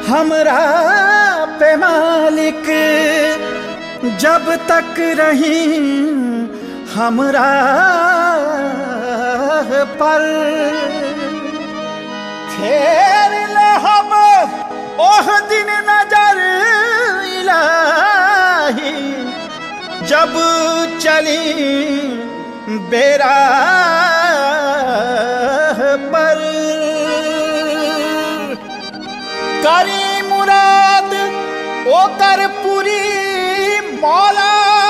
हमरा पे मालिक जब तक रही हमरा पर फेर ले हम ओह दिन नजर इलाही जब चली बेरा पर करी मुराद ओकर पूरी मौला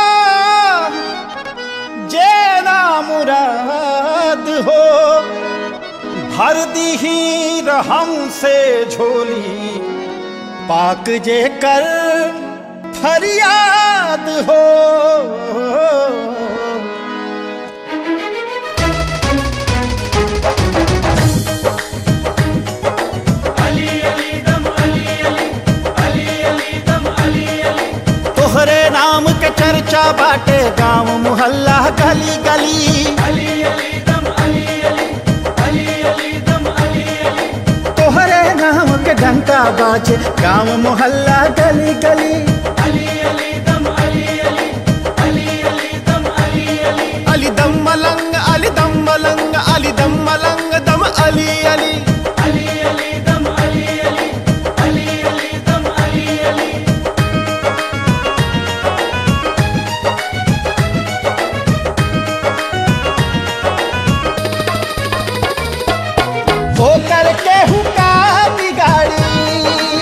जे ना मुराद हो भर दीही रहम से झोली पाक जे कर फरियाद हो। तोहरे नाम के चर्चा बाटे गांव मुहल्ला गली गली। तोहरे नाम के घंटा बाजे गांव मुहल्ला गली गली। अली दम मलंग अली दम मलंग अली दम मलंग दम अली अली। ओकर केहू का बिगाड़ी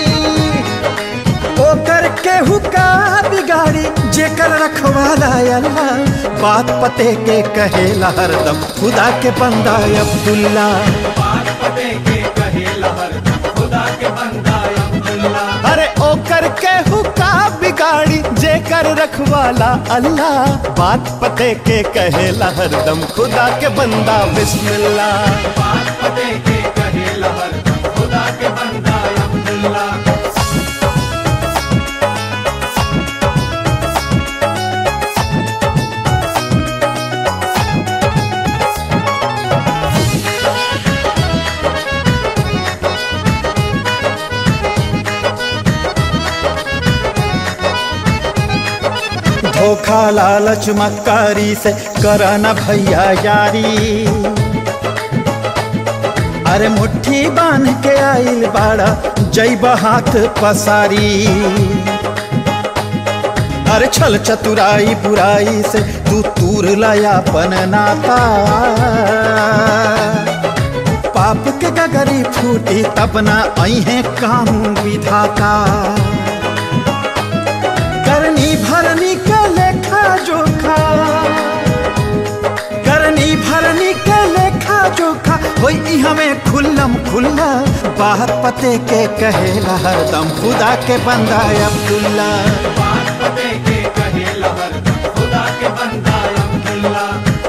ओकर केहू का बिगाड़ी जेकर रखवाला अल्लाह बात पते के कहेला हरदम खुदा के बंदा अब्दुल्ला। बात पते के कहेला हरदम खुदा के बंदा अब्दुल्ला। अरे ओकर केहू का बिगाड़ी जेकर रखवाला अल्लाह बात पते के कहेला हरदम खुदा के बंदा बिस्मिल्लाह। बात पते के कहेला हरदम खुदा के बंदा अब्दुल्ला। धोखा लालच मक्कारी से करना भैया यारी। अरे मुट्ठी बांध के आइल बाड़ा जैब हाथ पसारी। अरे छल चतुराई बुराई से तू तूर लाया पन नाता। पाप के गगरी फूटी तब ना अइहे काम विधाता। करनी भरनी के लेखा जोखा करनी भरनी के लेखा जोखा होई हमें खुल्लम खुल्ला बात पते के कहेला हरदम खुदा के बंदा अब्दुल्ला। बात पते के कहेला हरदम खुदा के बंदा अब्दुल्ला।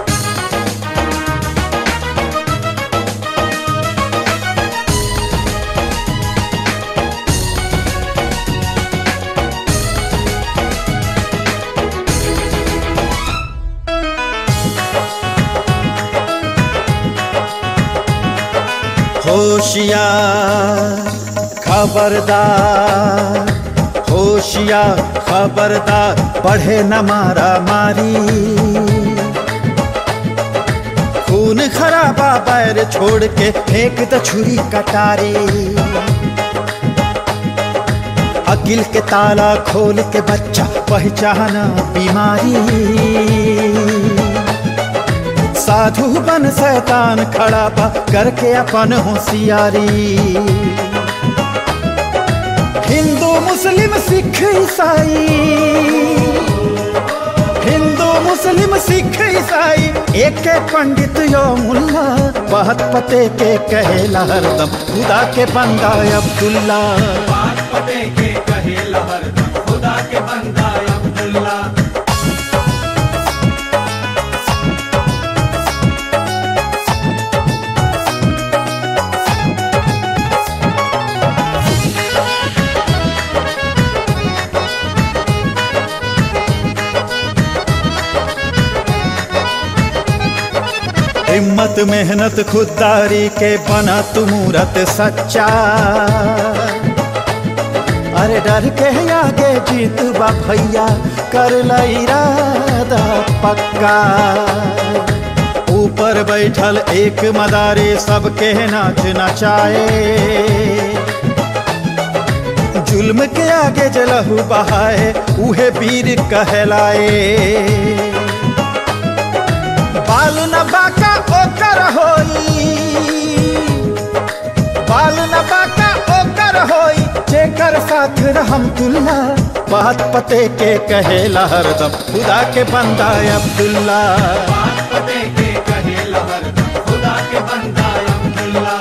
होशियार खबरदार होशियार खबरदार बढ़े न मारा मारी। खून खराबा पैर छोड़ के फेंक द छुरी कटारी। अकिल के ताला खोल के बच्चा पहचाना बीमारी। साधु बन शैतान खड़ा बा करके अपन होशियारी। हिंदू मुस्लिम सिख ईसाई हिंदू मुस्लिम सिख ईसाई एक पंडित यो मुल्ला बात पते के कहेला हरदम खुदा के बंदा अब्दुल्ला। बात पते के कहेला हरदम खुदा के बंदा अब्दुल्ला। हिम्मत मेहनत खुददारी के बना तू मूरत सच्चा। अरे डर के आगे जीत बा भैया, कर ला इरादा पक्का। ऊपर बैठल एक मदारी सबके नाच नचाए, जुल्म के आगे जलहू बहाए उहे वीर कहलाए। बाल न बाका ओकर होई, बाल न बाका ओकर होई, जेकर साथ रहमतुल्ला। बात पते के कहेला हरदम, खुदा के बंदा अब्दुल्ला। बात पते के कहेला हरदम, खुदा के बंदा अब्दुल्ला।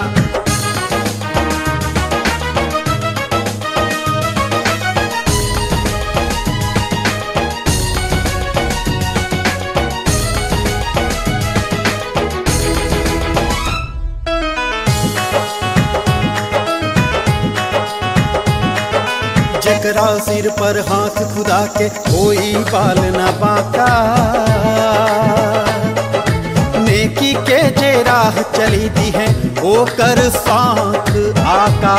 जेकरा सिर पर हाथ खुदा के, कोई बाल न बाका। नेकी के जे राह चली दी है, ओ कर साथ आका।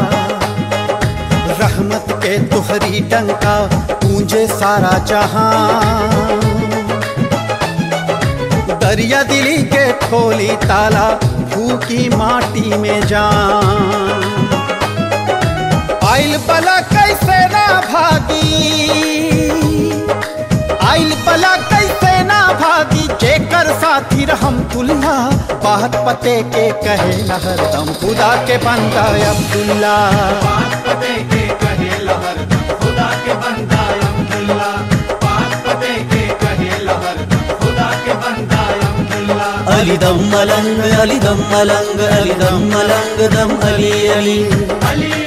रहमत के तुहरी डंका गूंजे सारा जहां। दरिया दिली के खोली ताला, फूकी माटी में जान। आइल बला कैसे ना भागी, आइल बला कैसे ना भागी, जेकर साथी रहमतुल्ला। बात पते के कहेला हरदम, खुदा के बंदा अब्दुल्ला। बात पते के कहेला हरदम, खुदा के बंदा अब्दुल्ला। बात पते के कहेला हरदम, खुदा के बंदा अब्दुल्ला। अली दम मलंग, अली दम मलंग, अली दम मलंग, दम अली अली। अली